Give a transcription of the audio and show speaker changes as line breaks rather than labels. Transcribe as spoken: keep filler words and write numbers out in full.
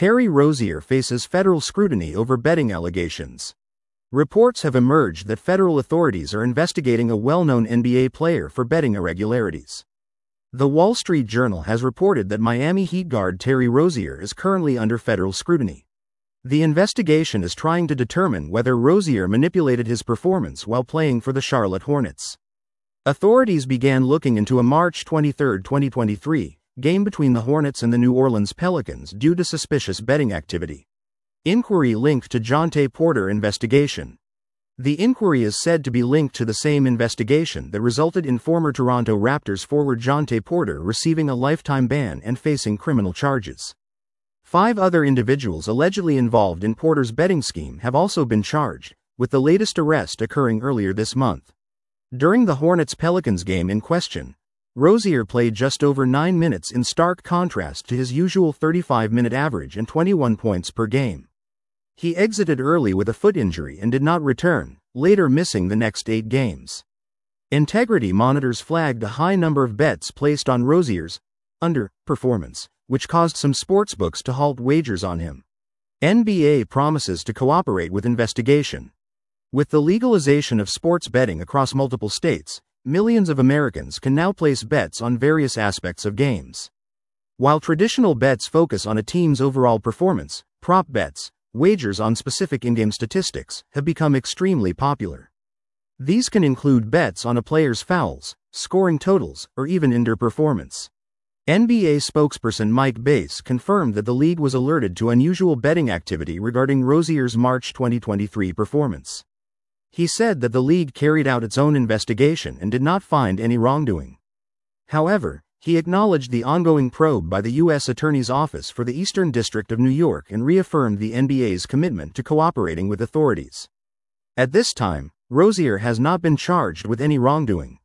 Terry Rozier faces federal scrutiny over betting allegations. Reports have emerged that federal authorities are investigating a well-known N B A player for betting irregularities. The Wall Street Journal has reported that Miami Heat guard Terry Rozier is currently under federal scrutiny. The investigation is trying to determine whether Rozier manipulated his performance while playing for the Charlotte Hornets. Authorities began looking into a March twenty-third, twenty twenty-three, game between the Hornets and the New Orleans Pelicans due to suspicious betting activity. Inquiry linked to Jontay Porter investigation. The inquiry is said to be linked to the same investigation that resulted in former Toronto Raptors forward Jontay Porter receiving a lifetime ban and facing criminal charges. Five other individuals allegedly involved in Porter's betting scheme have also been charged, with the latest arrest occurring earlier this month. During the Hornets-Pelicans game in question, Rozier played just over nine minutes in stark contrast to his usual thirty-five minute average and twenty-one points per game. He exited early with a foot injury and did not return, later missing the next eight games. Integrity monitors flagged a high number of bets placed on Rozier's underperformance, which caused some sportsbooks to halt wagers on him. N B A promises to cooperate with investigation. With the legalization of sports betting across multiple states, millions of Americans can now place bets on various aspects of games. While traditional bets focus on a team's overall performance, prop bets, wagers on specific in-game statistics, have become extremely popular. These can include bets on a player's fouls, scoring totals, or even underperformance. N B A spokesperson Mike Bass confirmed that the league was alerted to unusual betting activity regarding Rozier's March twenty twenty-three performance. He said that the league carried out its own investigation and did not find any wrongdoing. However, he acknowledged the ongoing probe by the U S Attorney's Office for the Eastern District of New York and reaffirmed the N B A's commitment to cooperating with authorities. At this time, Rozier has not been charged with any wrongdoing.